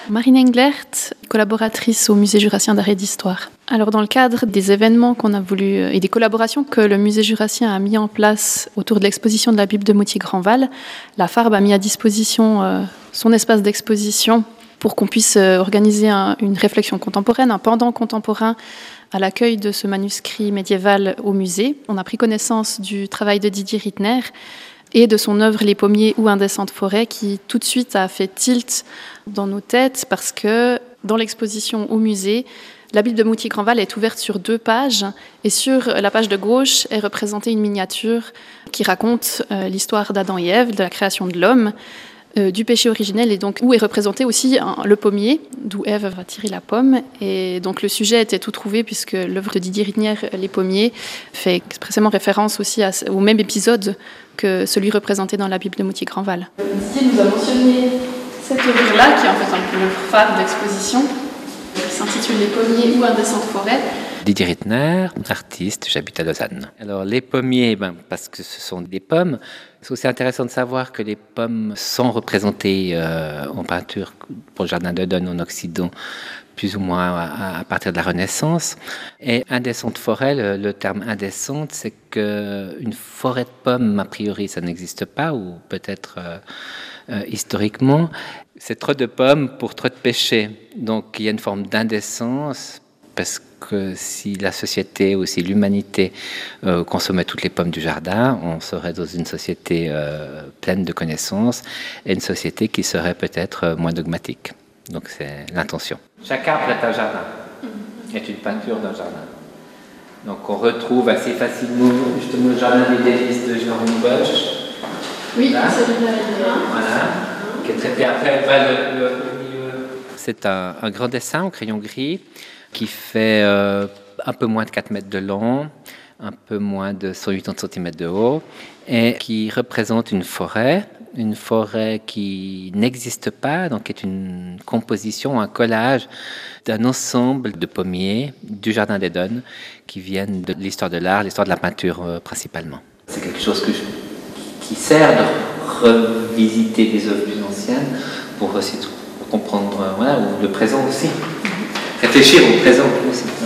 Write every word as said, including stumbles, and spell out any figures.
Marine Englert, collaboratrice au Musée jurassien d'art et d'histoire. Alors dans le cadre des événements qu'on a voulu et des collaborations que le Musée jurassien a mis en place autour de l'exposition de la Bible de Moutier-Grandval, la Farbe a mis à disposition euh, son espace d'exposition pour qu'on puisse euh, organiser un, une réflexion contemporaine, un pendant contemporain à l'accueil de ce manuscrit médiéval au musée. On a pris connaissance du travail de Didier Rittner et de son œuvre Les Pommiers ou Indécentes forêts, qui tout de suite a fait tilt dans nos têtes parce que dans l'exposition au musée, la Bible de Moutier-Grandval est ouverte sur deux pages et sur la page de gauche est représentée une miniature qui raconte euh, l'histoire d'Adam et Ève, de la création de l'homme, euh, du péché originel, et donc où est représenté aussi hein, le pommier, d'où Ève va tirer la pomme. Et donc le sujet était tout trouvé puisque l'œuvre de Didier Rittner, Les Pommiers, fait expressément référence aussi à, au même épisode que celui représenté dans la Bible de Moutier-Grandval. Didier nous a mentionné cette œuvre-là, qui est en fait un peu l'œuvre phare d'exposition, qui s'intitule Les Pommiers ou Indécentes forêts. Didier Rittner, artiste, j'habite à Lausanne. Alors les pommiers, ben, parce que ce sont des pommes, c'est aussi intéressant de savoir que les pommes sont représentées euh, en peinture pour le jardin d'Eden en Occident, plus ou moins à, à partir de la Renaissance. Et indécente forêt, le, le terme indécente, c'est qu'une forêt de pommes, a priori, ça n'existe pas, ou peut-être euh, euh, historiquement. C'est trop de pommes pour trop de péchés. Donc il y a une forme d'indécence, parce que si la société ou si l'humanité euh, consommait toutes les pommes du jardin, on serait dans une société euh, pleine de connaissances et une société qui serait peut-être euh, moins dogmatique. Donc c'est l'intention. Chaque arbre est un jardin, est une peinture d'un jardin. Donc on retrouve assez facilement justement le jardin des délices de Jean Bosch. Oui, là. C'est celui-là. Voilà, qui est traité après. Bah, le, le, le milieu. C'est un, un grand dessin au crayon gris qui fait euh, un peu moins de quatre mètres de long, un peu moins de cent quatre-vingts centimètres de haut, et qui représente une forêt, une forêt qui n'existe pas, donc est une composition, un collage d'un ensemble de pommiers du jardin d'Eden qui viennent de l'histoire de l'art, l'histoire de la peinture euh, principalement. C'est quelque chose que je, qui sert de revisiter des œuvres plus anciennes pour aussi pour comprendre euh, voilà, le présent aussi. Réfléchir au présent aussi.